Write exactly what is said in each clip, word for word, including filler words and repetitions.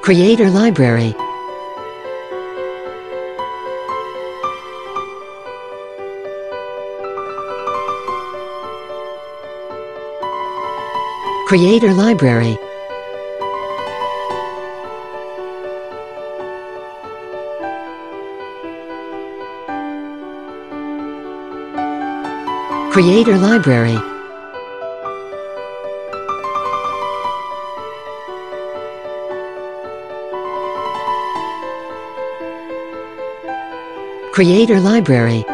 Creator Library. Creator Library. Creator Library. Creator Library.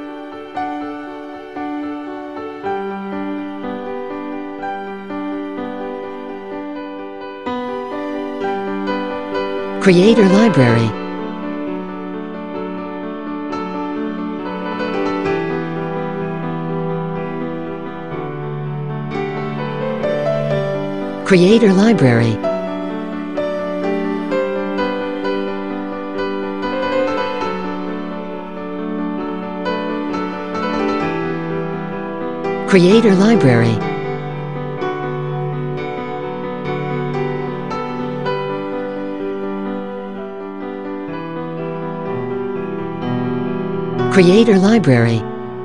Creator Library. Creator Library. Creator Library. Creator Library.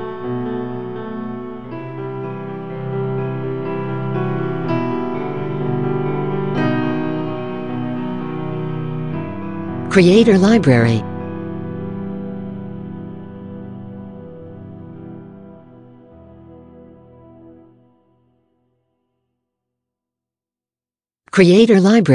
Creator Library. Creator Library.